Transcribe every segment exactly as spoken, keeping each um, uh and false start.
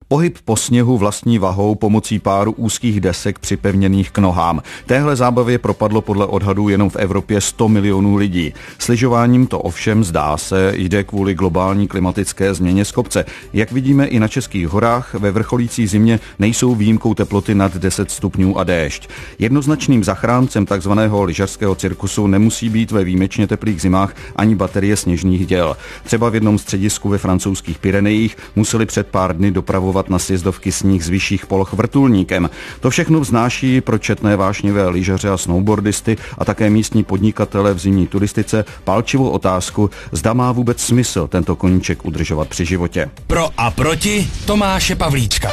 Pohyb po sněhu vlastní vahou pomocí páru úzkých desek připevněných k nohám. Téhle zábavě propadlo podle odhadů jenom v Evropě sto milionů lidí. S lyžováním to ovšem, zdá se, jde kvůli globální klimatické změně z kopce. Jak vidíme i na českých horách, ve vrcholící zimě nejsou výjimkou teploty nad deset stupňů a déšť. Jednoznačným zachráncem takzvaného lyžařského cirkusu nemusí být ve výjimečně teplých zimách ani baterie sněžných děl. Třeba v jednom středisku ve francouzských Pyrenejích museli před pár dny dopravovat na sjezdovky sníh z vyšších poloh vrtulníkem. To všechno vznáší pro četné vášnivé lyžaře a snowboardisty a také místní podnikatele v zimní turistice palčivou otázku, zda má vůbec smysl tento koníček udržovat při životě. Pro a proti Tomáše Pavlíčka.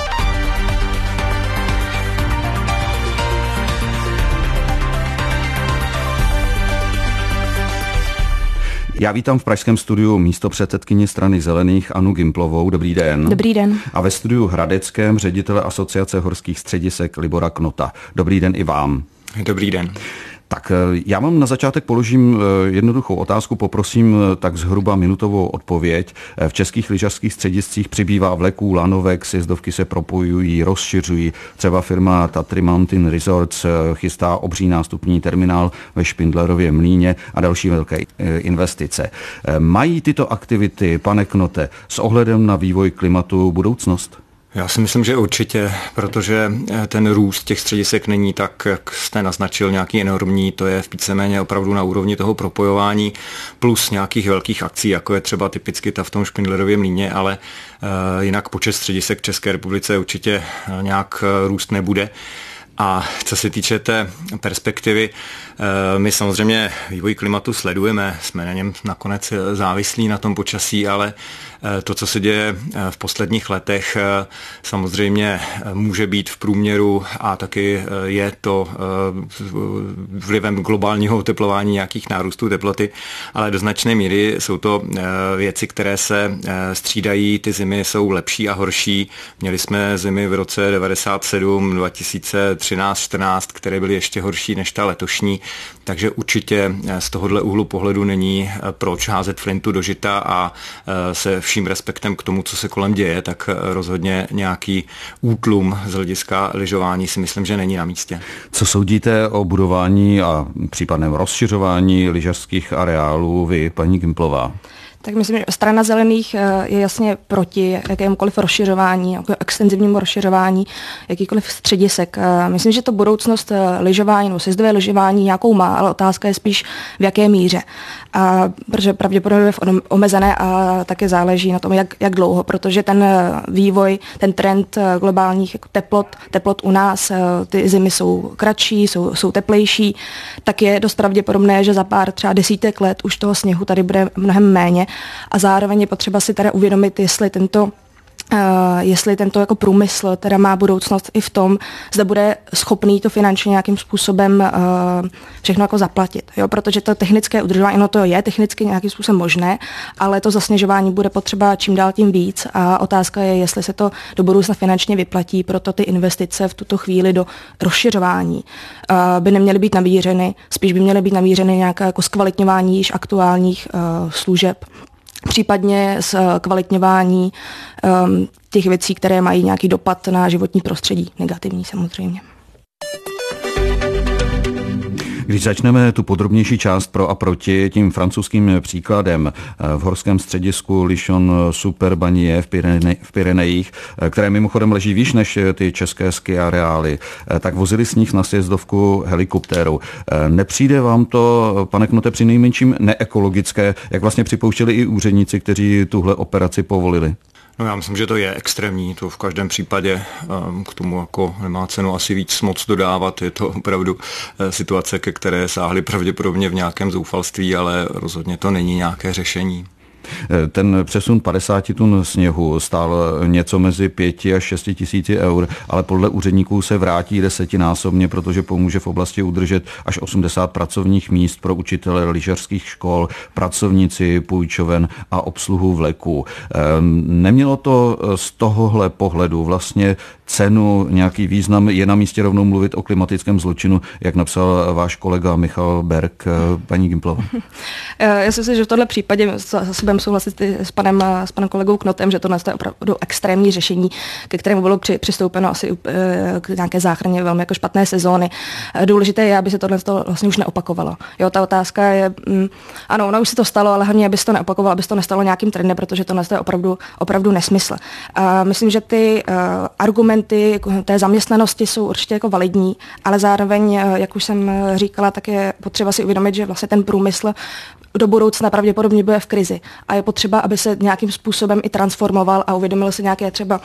Já vítám v pražském studiu místopředsedkyni Strany zelených Annu Gimplovou. Dobrý den. Dobrý den. A ve studiu hradeckém ředitele Asociace horských středisek Libora Knota. Dobrý den i vám. Dobrý den. Tak já vám na začátek položím jednoduchou otázku, poprosím tak zhruba minutovou odpověď. V českých lyžařských střediscích přibývá vleků, lanovek, sjezdovky se propojují, rozšiřují. Třeba firma Tatry Mountain Resorts chystá obří nástupní terminál ve Špindlerově Mlýně a další velké investice. Mají tyto aktivity, pane Knote, s ohledem na vývoj klimatu budoucnost? Já si myslím, že určitě, protože ten růst těch středisek není tak, jak jste naznačil, nějaký enormní, to je víceméně opravdu na úrovni toho propojování plus nějakých velkých akcí, jako je třeba typicky ta v tom Špindlerově Mlýně, ale uh, jinak počet středisek v České republice určitě nějak růst nebude. A co se týče té perspektivy, my samozřejmě vývoj klimatu sledujeme, jsme na něm nakonec závislí na tom počasí, ale to, co se děje v posledních letech, samozřejmě může být v průměru a taky je to vlivem globálního oteplování nějakých nárůstů teploty, ale do značné míry jsou to věci, které se střídají, ty zimy jsou lepší a horší. Měli jsme zimy v roce devadesát sedm, dva tisíce třináct, čtrnáct, které byly ještě horší než ta letošní, takže určitě z tohohle úhlu pohledu není proč házet flintu do žita a se vším respektem k tomu, co se kolem děje, tak rozhodně nějaký útlum z hlediska lyžování si myslím, že není na místě. Co soudíte o budování a případném rozšiřování lyžařských areálů vy, paní Gimplová? Tak myslím, že Strana zelených je jasně proti jakémukoliv rozšiřování, extenzivnímu rozšiřování jakýkoliv středisek. Myslím, že to budoucnost lyžování nebo sjezdové lyžování nějakou má, ale otázka je spíš v jaké míře. A protože pravděpodobně je omezené a také záleží na tom, jak, jak dlouho, protože ten vývoj, ten trend globálních teplot, teplot u nás, ty zimy jsou kratší, jsou, jsou teplejší, tak je dost pravděpodobné, že za pár třeba desítek let už toho sněhu tady bude mnohem méně. A zároveň je potřeba si teda uvědomit, jestli tento Uh, jestli tento jako průmysl teda má budoucnost i v tom, zda bude schopný to finančně nějakým způsobem uh, všechno jako zaplatit. Jo? Protože to technické udržování, no to je technicky nějakým způsobem možné, ale to zasněžování bude potřeba čím dál tím víc a otázka je, jestli se to do budoucna finančně vyplatí, proto ty investice v tuto chvíli do rozšiřování uh, by neměly být namířeny, spíš by měly být namířeny nějaké jako zkvalitňování již aktuálních uh, služeb, případně zkvalitňování um, těch věcí, které mají nějaký dopad na životní prostředí, negativní samozřejmě. Když začneme tu podrobnější část pro a proti tím francouzským příkladem v horském středisku Lichon Super Bagnie v, Pyrene, v Pyrenejích, které mimochodem leží výš než ty české ski areály, tak vozili sníh na sjezdovku helikoptérou. Nepřijde vám to, pane Knote, při nejmenším neekologické, jak vlastně připouštěli i úředníci, kteří tuhle operaci povolili? No já myslím, že to je extrémní, to v každém případě k tomu jako nemá cenu asi víc moc dodávat, je to opravdu situace, ke které sáhli pravděpodobně v nějakém zoufalství, ale rozhodně to není nějaké řešení. Ten přesun padesáti tun sněhu stál něco mezi pěti až šesti tisíci eur, ale podle úředníků se vrátí desetinásobně, protože pomůže v oblasti udržet až osmdesát pracovních míst pro učitele lyžařských škol, pracovníci půjčoven a obsluhu vleků. Nemělo to z tohohle pohledu vlastně cenu, nějaký význam? Je na místě rovnou mluvit o klimatickém zločinu, jak napsal váš kolega Michal Berg, paní Gimplová? Já si myslím, že v tomhle případě zase budeme souhlasit s panem, s panem kolegou Knotem, že to je opravdu extrémní řešení, ke kterému bylo při, přistoupeno asi k nějaké záchraně velmi jako špatné sezóny. Důležité je, aby se tohle vlastně už neopakovalo. Jo, ta otázka je, mm, ano, ono už se to stalo, ale hlavně, aby se to neopakovalo, aby se to nestalo nějakým trendem, protože tohle je opravdu, opravdu nesmysl. A myslím, že ty uh, argumenty té zaměstnanosti jsou určitě jako validní, ale zároveň, jak už jsem říkala, tak je potřeba si uvědomit, že vlastně ten průmysl do budoucna pravděpodobně bude v krizi a je potřeba, aby se nějakým způsobem i transformoval a uvědomil si nějaké třeba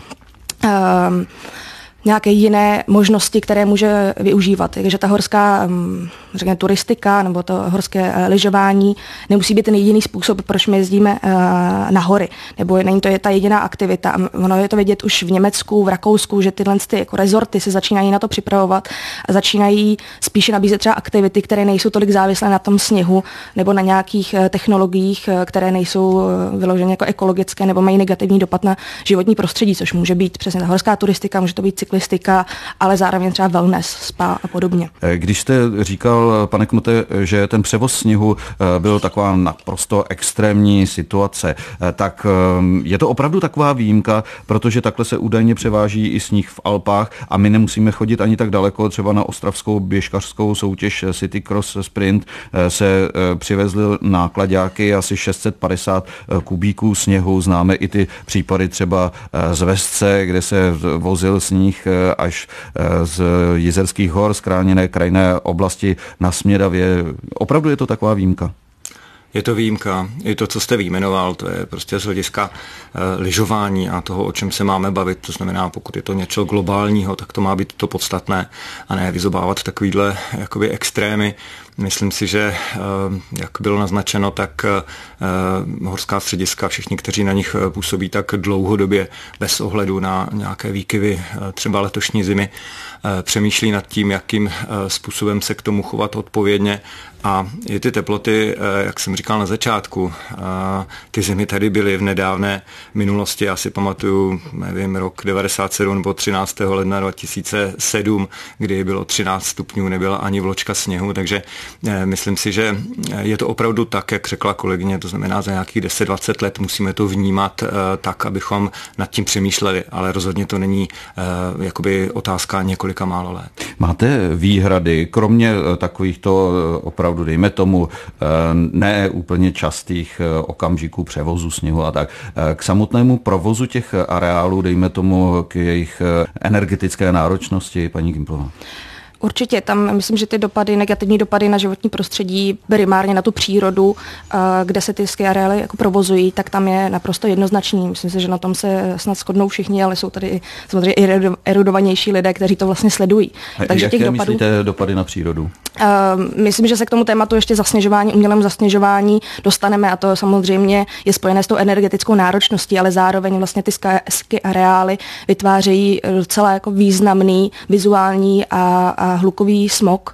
um, nějaké jiné možnosti, které může využívat. Takže ta horská, řekněme, turistika nebo to horské lyžování nemusí být ten jediný způsob, proč my jezdíme na hory. Nebo není to je ta jediná aktivita. Ono je to vidět už v Německu, v Rakousku, že tyhle ty jako rezorty se začínají na to připravovat a začínají spíše nabízet třeba aktivity, které nejsou tolik závislé na tom sněhu nebo na nějakých technologiích, které nejsou vyloženě jako ekologické nebo mají negativní dopad na životní prostředí, což může být přesně ta horská turistika, může to být cyklistika, ale zároveň třeba wellness, spa a podobně. Když jste říkal, pane Knote, že ten převoz sněhu byl taková naprosto extrémní situace, tak je to opravdu taková výjimka, protože takhle se údajně převáží i sníh v Alpách a my nemusíme chodit ani tak daleko, třeba na ostravskou běžkařskou soutěž City Cross Sprint se přivezly náklaďáky asi šest set padesát kubíků sněhu. Známe i ty případy třeba z Vesce, kde se vozil sníh až z Jizerských hor, z chráněné krajinné oblasti na Smědavě. Opravdu je to taková výjimka? Je to výjimka. I to, co jste vyjmenoval, to je prostě z hlediska uh, lyžování a toho, o čem se máme bavit. To znamená, pokud je to něco globálního, tak to má být to podstatné a ne vyzobávat takovýhle jakoby extrémy. Myslím si, že jak bylo naznačeno, tak horská střediska, všichni, kteří na nich působí tak dlouhodobě bez ohledu na nějaké výkyvy třeba letošní zimy, přemýšlí nad tím, jakým způsobem se k tomu chovat odpovědně. A i ty teploty, jak jsem říkal na začátku, ty zimy tady byly v nedávné minulosti. Já si pamatuju, nevím, rok devadesát sedm nebo třináctého ledna dva tisíce sedm, kdy bylo třináct stupňů, nebyla ani vločka sněhu, takže myslím si, že je to opravdu tak, jak řekla kolegyně, to znamená za nějakých deset dvacet let musíme to vnímat tak, abychom nad tím přemýšleli, ale rozhodně to není jakoby otázka několika málo let. Máte výhrady, kromě takovýchto opravdu, dejme tomu, ne úplně častých okamžiků převozu sněhu a tak, k samotnému provozu těch areálů, dejme tomu k jejich energetické náročnosti, paní Gimplová? Určitě, tam myslím, že ty dopady, negativní dopady na životní prostředí, primárně na tu přírodu, kde se ty ski areály jako provozují, tak tam je naprosto jednoznačný. Myslím si, že na tom se snad shodnou všichni, ale jsou tady i samozřejmě i erudovanější lidé, kteří to vlastně sledují. A takže jaké těch dopadů, myslíte dopady na přírodu? Uh, myslím, že se k tomu tématu ještě zasněžování, umělému zasněžování dostaneme a to samozřejmě je spojené s tou energetickou náročností, ale zároveň vlastně ty ski areály vytvářejí docela jako významný vizuální a, a hlukový smog,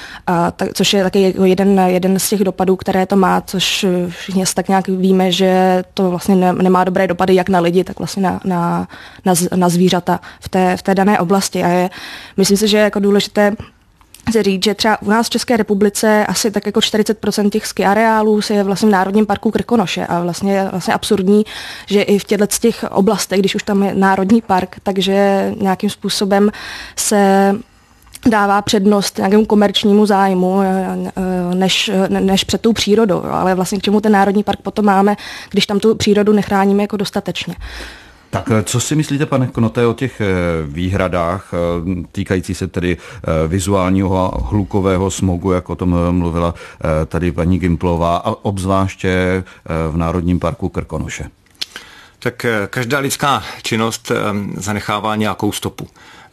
a tak, což je taky jeden, jeden z těch dopadů, které to má, což všichni tak nějak víme, že to vlastně ne, nemá dobré dopady jak na lidi, tak vlastně na, na, na, na zvířata v té, v té dané oblasti. A je, myslím si, že je jako důležité se říct, že třeba u nás v České republice asi tak jako čtyřicet procent těch ski areálů se je vlastně v Národním parku Krkonoše a vlastně je vlastně absurdní, že i v těchto těch oblastech, když už tam je Národní park, takže nějakým způsobem se dává přednost nějakému komerčnímu zájmu než, než před tou přírodou. Ale vlastně k čemu ten Národní park potom máme, když tam tu přírodu nechráníme jako dostatečně. Tak co si myslíte, pane Knote, o těch výhradách týkající se tedy vizuálního a hlukového smogu, jak o tom mluvila tady paní Gimplová, a obzvláště v Národním parku Krkonoše? Tak každá lidská činnost zanechává nějakou stopu.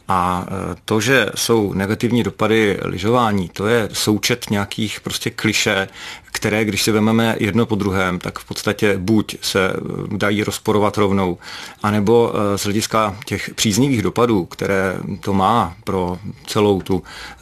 A to, že jsou negativní dopady lyžování, to je součet nějakých prostě klišé, které, když si vezmeme jedno po druhém, tak v podstatě buď se dají rozporovat rovnou, anebo z hlediska těch příznivých dopadů, které to má pro celou tu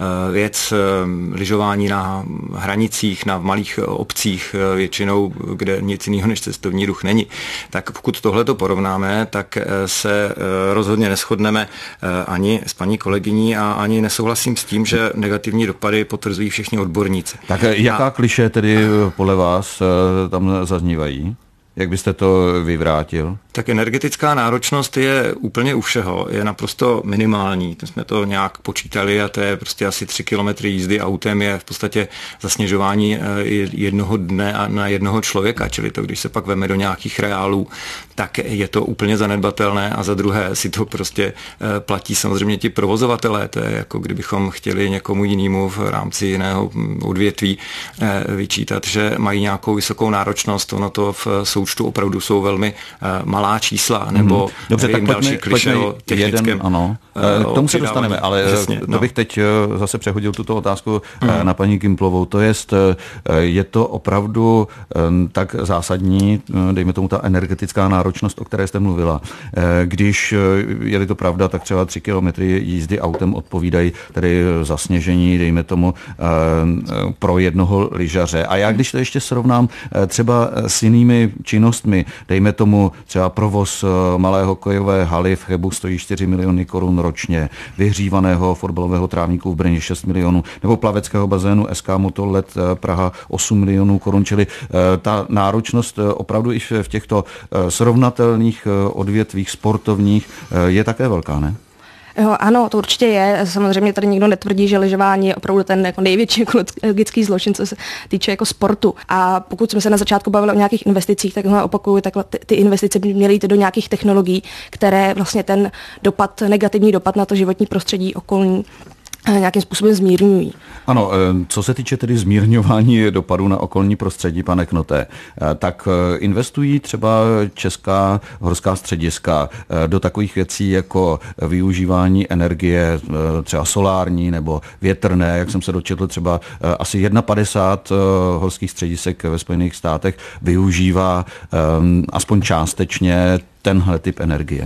věc lyžování na hranicích, na malých obcích, většinou, kde nic jiného než cestovní ruch není, tak pokud tohleto porovnáme, tak se rozhodně neshodneme ani s paní kolegyní a ani nesouhlasím s tím, že negativní dopady potvrzují všichni odborníci. Tak jaká a... klišé tedy podle vás tam zaznívají? Jak byste to vyvrátil? Tak energetická náročnost je úplně u všeho, je naprosto minimální. To jsme to nějak počítali a to je prostě asi tři kilometry jízdy autem je v podstatě zasněžování jednoho dne na jednoho člověka, čili to, když se pak veme do nějakých reálů, tak je to úplně zanedbatelné a za druhé si to prostě platí samozřejmě ti provozovatelé. To je jako kdybychom chtěli někomu jinému v rámci jiného odvětví vyčítat, že mají nějakou vysokou náročnost, ono to v součtu opravdu jsou velmi malá čísla, nebo hmm. Dobře, nevím, tak pojďme, další kliše o technickém. Jeden, ano. K tomu se dostaneme, ale Přesně, to no. bych teď zase přehodil tuto otázku hmm. na paní Gimplovou. To jest, je to opravdu tak zásadní, dejme tomu ta energetická náročnost, o které jste mluvila. Když je to pravda, tak třeba tři kilometry jízdy autem odpovídají tedy zasněžení, dejme tomu, pro jednoho lyžaře. A já když to ještě srovnám třeba s jinými činnostmi, dejme tomu třeba provoz malé hokejové haly v Chebu stojí čtyři miliony korun ročně, vyhřívaného fotbalového trávníku v Brně šest milionů, nebo plaveckého bazénu S K Motolet Praha osm milionů korun, čili ta náročnost opravdu i v těchto srovnatelných odvětvích sportovních je také velká, ne? Jo, ano, to určitě je. Samozřejmě tady nikdo netvrdí, že lyžování je opravdu ten jako největší ekologický zločin, co se týče jako sportu. A pokud jsme se na začátku bavili o nějakých investicích, tak opakuju, tak ty, ty investice by měly jít do nějakých technologií, které vlastně ten dopad, negativní dopad na to životní prostředí okolní nějakým způsobem zmírňují. Ano, co se týče tedy zmírňování dopadu na okolní prostředí, pane Knote, tak investují třeba česká horská střediska do takových věcí jako využívání energie třeba solární nebo větrné, jak jsem se dočetl, třeba asi padesát jedna horských středisek ve Spojených státech využívá aspoň částečně tenhle typ energie.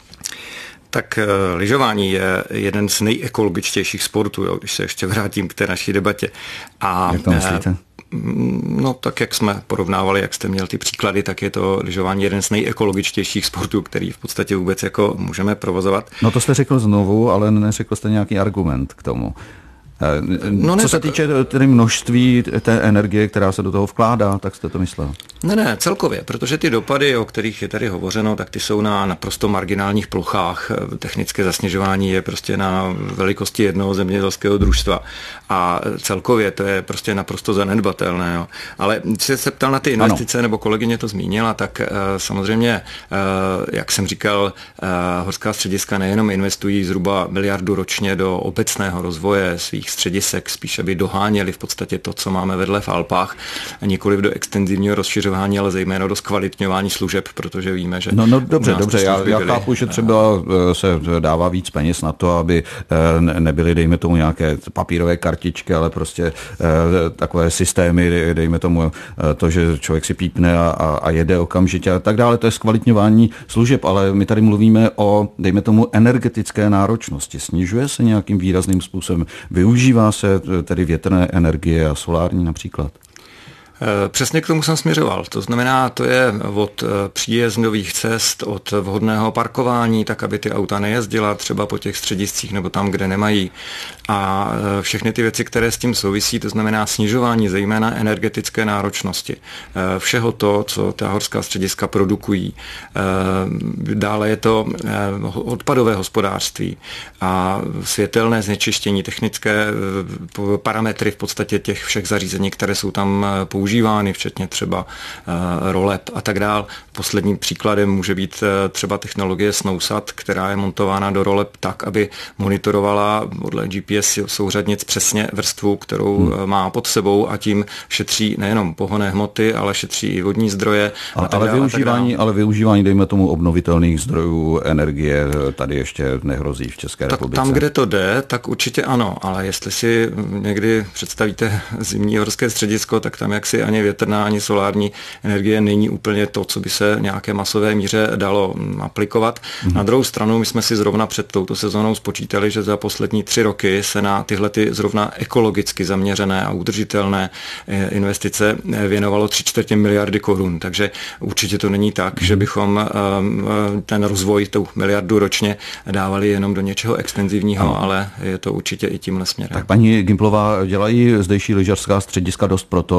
Tak lyžování je jeden z nejekologičtějších sportů, jo, když se ještě vrátím k té naší debatě. A jak to myslíte? No tak jak jsme porovnávali, jak jste měl ty příklady, tak je to lyžování jeden z nejekologičtějších sportů, který v podstatě vůbec jako můžeme provozovat. No to jste řekl znovu, ale neřekl jste nějaký argument k tomu. No ne, Co se tak... týče tedy množství té energie, která se do toho vkládá, tak jste to myslel? Ne, ne, celkově, protože ty dopady, o kterých je tady hovořeno, tak ty jsou na naprosto marginálních plochách. Technické zasněžování je prostě na velikosti jednoho zemědělského družstva a celkově to je prostě naprosto zanedbatelné. Jo. Ale když se ptal na ty investice, ano. nebo kolegyně to zmínila, tak uh, samozřejmě, uh, jak jsem říkal, uh, horská střediska nejenom investují zhruba miliardu ročně do obecného rozvoje svých středisek, spíš aby doháněli v podstatě to, co máme vedle v Alpách, a nikoliv do extenzivního rozšiřování, ale zejména do zkvalitňování služeb, protože víme, že... No, no dobře, dobře, já, já chápu, že třeba se dává víc peněz na to, aby nebyly, dejme tomu, nějaké papírové kartičky, ale prostě takové systémy, dejme tomu to, že člověk si pípne a, a jede okamžitě a tak dále, to je zkvalitňování služeb, ale my tady mluvíme o, dejme tomu, energetické náročnosti. Snižuje se nějakým výrazným způsobem? Využívá se tedy větrné energie a solární například? Přesně k tomu jsem směřoval. To znamená, to je od příjezdových cest, od vhodného parkování, tak aby ty auta nejezdila třeba po těch střediscích nebo tam, kde nemají. A všechny ty věci, které s tím souvisí, to znamená snižování zejména energetické náročnosti. Všeho to, co ta horská střediska produkují. Dále je to odpadové hospodářství a světelné znečištění, technické parametry v podstatě těch všech zařízení, které jsou tam používány, včetně třeba roleb a tak dál. Posledním příkladem může být třeba technologie SnowSat, která je montována do roleb tak, aby monitorovala podle G P S souřadnic přesně vrstvu, kterou hmm. má pod sebou a tím šetří nejenom pohonné hmoty, ale šetří i vodní zdroje. A ale, ale, využívání, ale využívání, dejme tomu, obnovitelných zdrojů energie tady ještě nehrozí v České tak republice. Tam, kde to jde, tak určitě ano, ale jestli si někdy představíte zimní horské středisko, tak tam jaksi ani větrná, ani solární energie není úplně to, co by se nějaké masové míře dalo aplikovat. Hmm. Na druhou stranu, my jsme si zrovna před touto sezónou spočítali, že za poslední tři roky se na tyhle ty zrovna ekologicky zaměřené a udržitelné investice věnovalo tři čtvrtě miliardy korun. Takže určitě to není tak, že bychom ten rozvoj, tu miliardu ročně dávali jenom do něčeho extenzivního, ano. ale je to určitě i tímhle směrem. Tak paní Gimplová, dělají zdejší lyžařská střediska dost proto, aby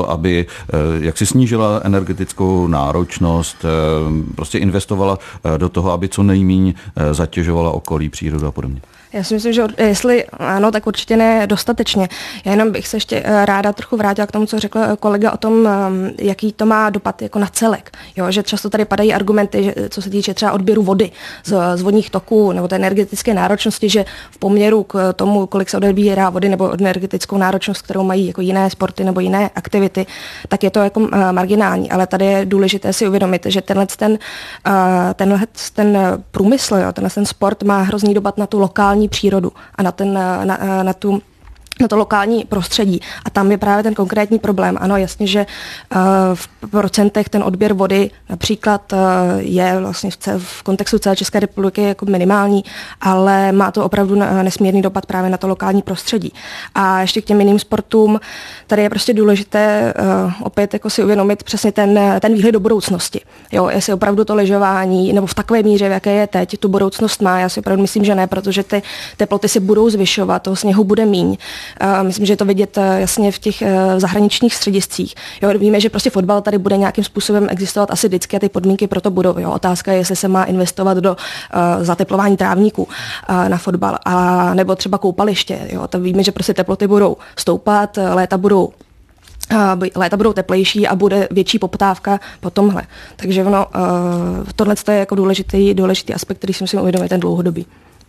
jak si snížila energetickou náročnost, prostě investovala do toho, aby co nejméně zatěžovala okolí, přírodu a podobně. Já si myslím, že jestli ano, tak určitě ne dostatečně. Já jenom bych se ještě ráda trochu vrátila k tomu, co řekl kolega o tom, jaký to má dopad jako na celek. Jo, že často tady padají argumenty, že, co se týče třeba odběru vody z, z vodních toků nebo té energetické náročnosti, že v poměru k tomu, kolik se odbírá vody nebo energetickou náročnost, kterou mají jako jiné sporty nebo jiné aktivity, tak je to jako marginální. Ale tady je důležité si uvědomit, že tenhle ten, tenhle ten průmysl, jo, tenhle ten sport má hrozný dopad na tu lokální přírodu a na, ten, na, na tu na to lokální prostředí. A tam je právě ten konkrétní problém. Ano, jasně, že uh, v procentech ten odběr vody například uh, je vlastně v, cel, v kontextu celé České republiky jako minimální, ale má to opravdu nesmírný dopad právě na to lokální prostředí. A ještě k těm jiným sportům, tady je prostě důležité uh, opět jako si uvědomit přesně ten, ten výhled do budoucnosti. Jo, jestli opravdu to lyžování, nebo v takové míře, v jaké je teď, tu budoucnost má. Já si opravdu myslím, že ne, protože ty teploty se budou zvyšovat, toho sněhu bude míň. Uh, myslím, že je to vidět uh, jasně v těch uh, zahraničních střediscích. Jo, víme, že prostě fotbal tady bude nějakým způsobem existovat asi vždycky a ty podmínky pro to budou. Jo. Otázka je, jestli se má investovat do uh, zateplování trávníků uh, na fotbal, a nebo třeba koupaliště. Jo. To víme, že prostě teploty budou stoupat, léta budou léta budou teplejší a bude větší poptávka po tomhle. Takže ono, uh, tohle je jako důležitý, důležitý aspekt, který si musím uvědomit, ten dlouhodobý.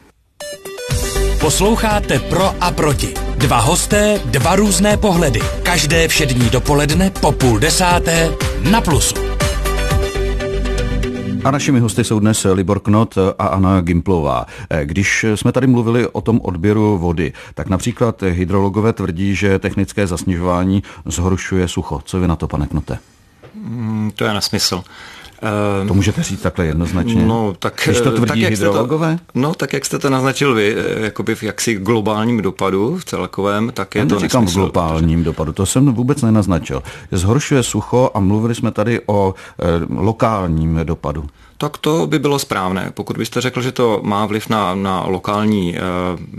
Posloucháte Pro a proti. Dva hosté, dva různé pohledy. Každé všední dopoledne po půl desáté na Plusu. A našimi hosty jsou dnes Libor Knot a Anna Gimplová. Když jsme tady mluvili o tom odběru vody, tak například hydrologové tvrdí, že technické zasněžování zhoršuje sucho. Co vy na to, pane Knote? Mm, to je nesmysl. To můžete říct takhle jednoznačně. No, tak, když to tvrdí tak, hydrologové? To, no, tak jak jste to naznačil vy, jakoby v jaksi globálním dopadu v celkovém, tak je Já to neříkám nesmysl. v globálním dopadu, to jsem vůbec nenaznačil. Zhoršuje sucho a mluvili jsme tady o e, lokálním dopadu. Tak to by bylo správné. Pokud byste řekl, že to má vliv na, na lokální e,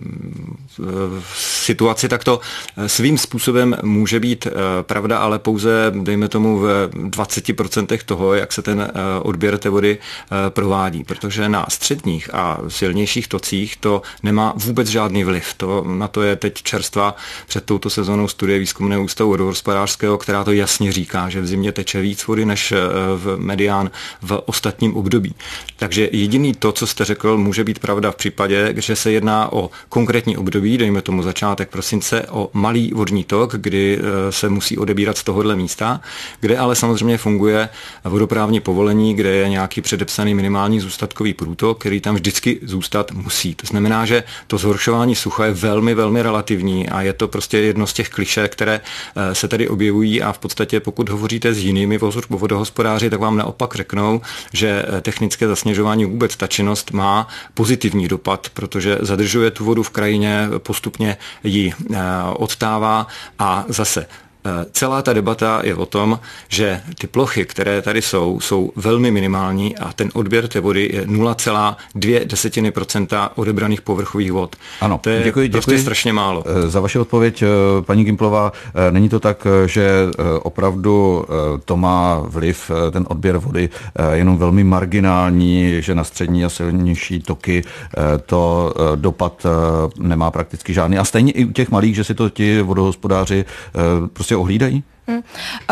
e, situaci, tak to svým způsobem může být e, pravda, ale pouze, dejme tomu, v dvacet procent toho, jak se ten e, odběr té vody e, provádí. Protože na středních a silnějších tocích to nemá vůbec žádný vliv. To, na to je teď čerstvá před touto sezónou studie Výzkumného ústavu vodohospodářského, která to jasně říká, že v zimě teče víc vody než v medián v ostatním období. Dobí. Takže jediný to, co jste řekl, může být pravda v případě, že se jedná o konkrétní období, dejme tomu začátek prosince, o malý vodní tok, kdy se musí odebírat z tohohle místa, kde ale samozřejmě funguje vodoprávní povolení, kde je nějaký předepsaný minimální zůstatkový průtok, který tam vždycky zůstat musí. To znamená, že to zhoršování sucha je velmi, velmi relativní a je to prostě jedno z těch klišé, které se tady objevují a v podstatě pokud hovoříte s jinými vodohospodáři, tak vám naopak řeknou, že technické zasněžování, vůbec ta činnost má pozitivní dopad, protože zadržuje tu vodu v krajině, postupně ji odtává a zase celá ta debata je o tom, že ty plochy, které tady jsou, jsou velmi minimální a ten odběr té vody je nula celá dvě desetiny procenta odebraných povrchových vod. Ano, to je děkuji, prostě děkuji strašně málo. Za vaši odpověď, paní Gimplová. Není to tak, že opravdu to má vliv, ten odběr vody, jenom velmi marginální, že na střední a silnější toky to dopad nemá prakticky žádný. A stejně i u těch malých, že si to ti vodohospodáři prostě ohlídají? Um,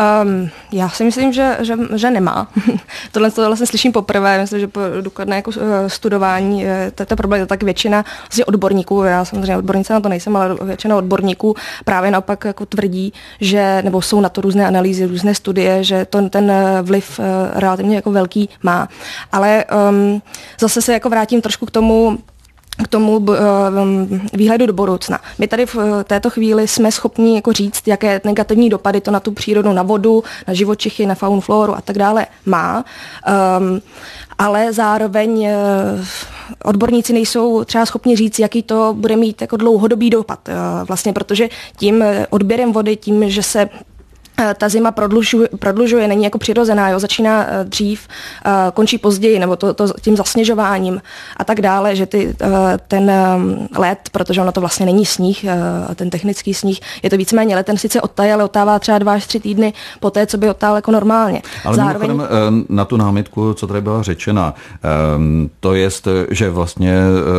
já si myslím, že, že, že nemá. Tohle to vlastně slyším poprvé. Myslím, že po důkladné jako studování této problém, tak většina vlastně odborníků, já samozřejmě odbornice na to nejsem, ale většina odborníků právě naopak jako tvrdí, že, nebo jsou na to různé analýzy, různé studie, že to, ten vliv relativně jako velký má. Ale um, zase se jako vrátím trošku k tomu, k tomu výhledu do budoucna. My tady v této chvíli jsme schopni jako říct, jaké negativní dopady to na tu přírodu, na vodu, na živočichy, na faunu, floru a tak dále má. Um, ale zároveň uh, odborníci nejsou třeba schopni říct, jaký to bude mít jako dlouhodobý dopad. Uh, vlastně, protože tím odběrem vody, tím, že se ta zima prodlužuje, prodlužuje, není jako přirozená, jo, začíná dřív, končí později, nebo to, to tím zasněžováním a tak dále, že ty, ten led, protože ono to vlastně není sníh, ten technický sníh, je to víceméně led, ten sice odtaje, ale otává třeba dva až tři týdny po té, co by otál jako normálně. Ale Zároveň... mimochodem na tu námitku, co tady byla řečena, to je, že vlastně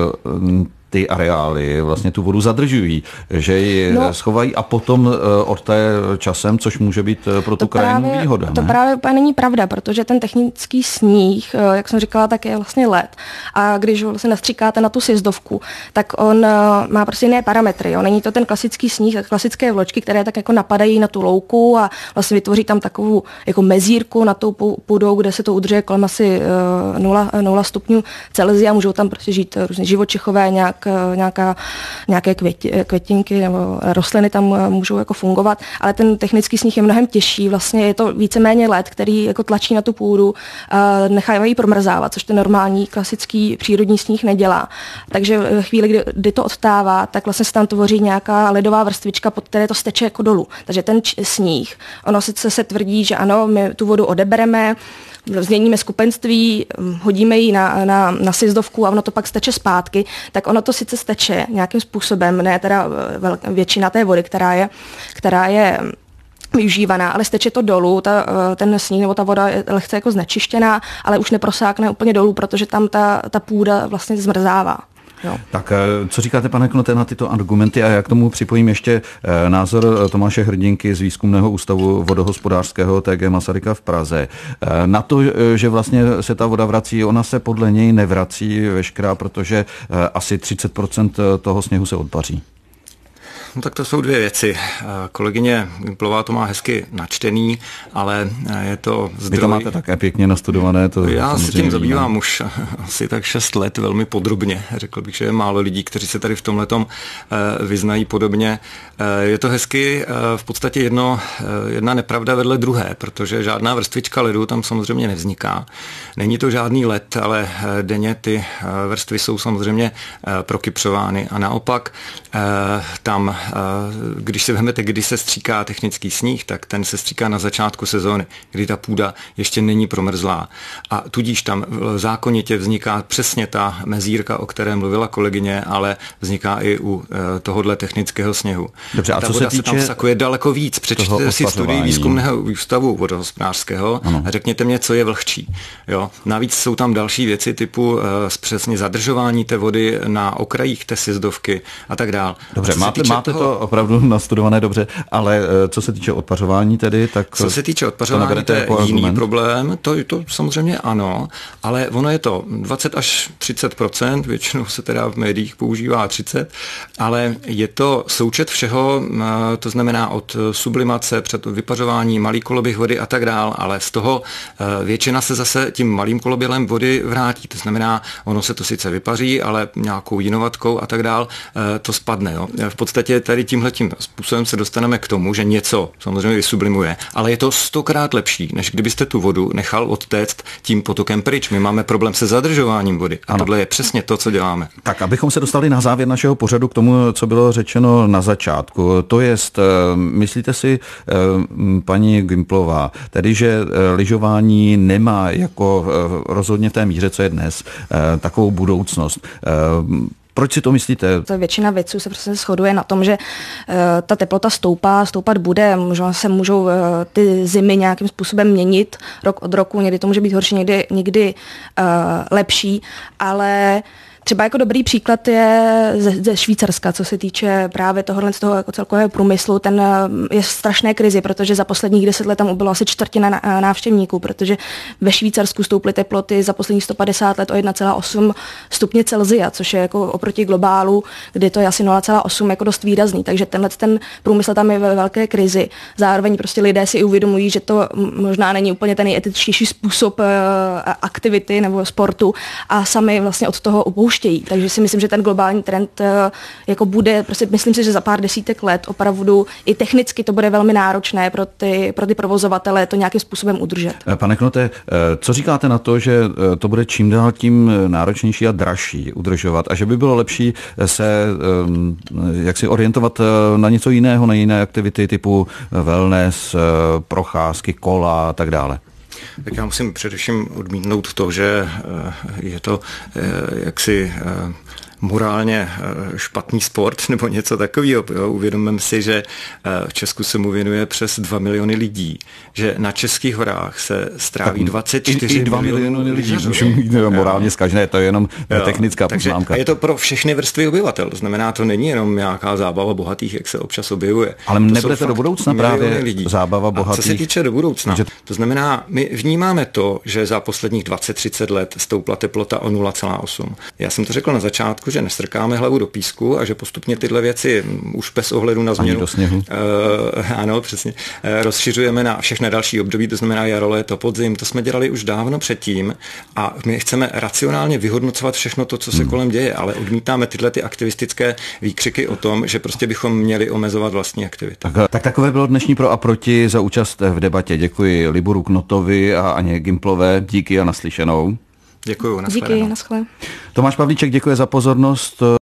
ty areály vlastně tu vodu zadržují, že ji no, schovají a potom odtaje časem, což může být pro tu krajinu výhoda. To ne? právě úplně není pravda, protože ten technický sníh, jak jsem říkala, tak je vlastně led. A když vlastně nastříkáte na tu sjezdovku, tak on má prostě jiné parametry. Jo. Není to ten klasický sníh, klasické vločky, které tak jako napadají na tu louku a vlastně vytvoří tam takovou jako mezírku na tou půdou, kde se to udržuje kolem asi nula stupňů Celsia. Můžou tam prostě žít různě živočichové, nějak Nějaká, nějaké květi, květinky nebo rostliny tam můžou jako fungovat, ale ten technický sníh je mnohem těžší, vlastně je to víceméně led, který jako tlačí na tu půdu, nechávají promrzávat, což ten normální klasický přírodní sníh nedělá. Takže v chvíli, kdy, kdy to odtává, tak vlastně se tam tvoří nějaká ledová vrstvička, pod které to steče jako dolů. Takže ten sníh, ono sice se tvrdí, že ano, my tu vodu odebereme, změníme skupenství, hodíme ji na, na, na sjezdovku a ono to pak steče zpátky, tak ono to sice steče nějakým způsobem, ne teda většina té vody, která je, která je využívaná, ale steče to dolů, ta, ten sníh nebo ta voda je lehce jako znečištěná, ale už neprosákne úplně dolů, protože tam ta, ta půda vlastně zmrzává. Jo. Tak co říkáte, pane Knote, na tyto argumenty a já k tomu připojím ještě názor Tomáše Hrdinky z Výzkumného ústavu vodohospodářského T G Masaryka v Praze. Na to, že vlastně se ta voda vrací, ona se podle něj nevrací veškerá, protože asi třicet procent toho sněhu se odpaří. No tak to jsou dvě věci. Kolegyně Gimplová to má hezky načtený, ale je to zdroj... Vy to máte také pěkně nastudované. To Já se tím zabývám už asi tak šest let velmi podrobně. Řekl bych, že je málo lidí, kteří se tady v tomhletom vyznají podobně. Je to hezky v podstatě jedno, jedna nepravda vedle druhé, protože žádná vrstvička ledu tam samozřejmě nevzniká. Není to žádný led, ale denně ty vrstvy jsou samozřejmě prokypřovány a naopak tam, když si vezmete, kdy se stříká technický sníh, tak ten se stříká na začátku sezóny, kdy ta půda ještě není promrzlá. A tudíž tam zákonitě vzniká přesně ta mezírka, o které mluvila kolegyně, ale vzniká i u tohohle technického sněhu. Dobře, a ta co voda se, se tam vsakuje daleko víc. Přečtěte si studii Výzkumného ústavu vodohospodářského a řekněte mě, co je vlhčí. Jo? Navíc jsou tam další věci typu uh, přesně zadržování té vody na okrajích té sjezdovky a tak dál. Dobře, máte, máte toho, to opravdu nastudované dobře, ale uh, co se týče odpařování tedy, tak... Co se týče odpařování, to je jako jiný argument. Problém, to, to samozřejmě ano, ale ono je to dvacet až třicet procent, většinou se teda v médiích používá třicet, ale je to součet všeho, uh, to znamená od sublimace, před vypařování, malý koloběh vody a tak dál, ale z toho uh, většina se zase tím malým koloběhem vody vrátí. To znamená, ono se to sice vypaří, ale nějakou jinovatkou a tak dál to spadne. Jo. V podstatě tady tímhletím způsobem se dostaneme k tomu, že něco samozřejmě vysublimuje, ale je to stokrát lepší, než kdybyste tu vodu nechal odtéct tím potokem pryč. My máme problém se zadržováním vody a ano. Tohle je přesně to, co děláme. Tak, abychom se dostali na závěr našeho pořadu k tomu, co bylo řečeno na začátku. To jest, myslíte si, paní Gimplová, tedy, že lyžování nemá jako rozhodně v té míře, co je dnes, takovou budoucnost. Proč si to myslíte? To většina vědců se prostě shoduje na tom, že uh, ta teplota stoupá, stoupat bude, můžou, se můžou uh, ty zimy nějakým způsobem měnit rok od roku, někdy to může být horší, někdy, někdy uh, lepší, ale třeba jako dobrý příklad je ze, ze Švýcarska, co se týče právě tohohle z toho jako celkového průmyslu. Ten je v strašné krizi, protože za posledních deset let tam ubylo asi čtvrtina návštěvníků, protože ve Švýcarsku stouply teploty za posledních sto padesát let o jedna celá osm stupně Celsia, což je jako oproti globálu, kdy to je asi nula celá osm jako dost výrazný. Takže tenhle ten průmysl tam je ve velké krizi. Zároveň prostě lidé si uvědomují, že to možná není úplně ten nejetičtější způsob aktivity nebo sportu a sami vlastně od toho upouštějí. spouštějí. Takže si myslím, že ten globální trend jako bude, prostě myslím si, že za pár desítek let opravdu i technicky to bude velmi náročné pro ty, pro ty provozovatele to nějakým způsobem udržet. Pane Knote, co říkáte na to, že to bude čím dál tím náročnější a dražší udržovat a že by bylo lepší se jak si orientovat na něco jiného, na jiné aktivity typu wellness, procházky, kola a tak dále? Tak já musím především odmítnout to, že je to jaksi morálně špatný sport nebo něco takového. Uvědomím si, že v Česku se mu věnuje přes dva miliony lidí, že na českých horách se stráví dvacet čtyři miliony lidí. Můžu mít morálně zkažené, to je jenom jo, technická poznámka. A je to pro všechny vrstvy obyvatel, to znamená, to není jenom nějaká zábava bohatých, jak se občas objevuje. Ale nebude to do budoucna právě lidí. Zábava bohatých? A co se týče do budoucna, že... to znamená, my vnímáme to, že za posledních dvacet třicet let stoupla teplota o nula celá osm. Já jsem to řekl na začátku, že nestrkáme hlavu do písku a že postupně tyhle věci už bez ohledu na změnu. Ani do sněhu. Uh, ano, přesně. Uh, rozšiřujeme na všechny další období, to znamená jaro, léto, podzim. To jsme dělali už dávno předtím a my chceme racionálně vyhodnocovat všechno to, co se hmm. kolem děje, ale odmítáme tyhle ty aktivistické výkřiky o tom, že prostě bychom měli omezovat vlastní aktivity. Tak, tak takové bylo dnešní pro a proti za účast v debatě. Děkuji Liboru Knotovi a Aně Gimplové. Díky a naslyšenou. Děkuji, Díky, naschle. Tomáš Pavlíček děkuje za pozornost.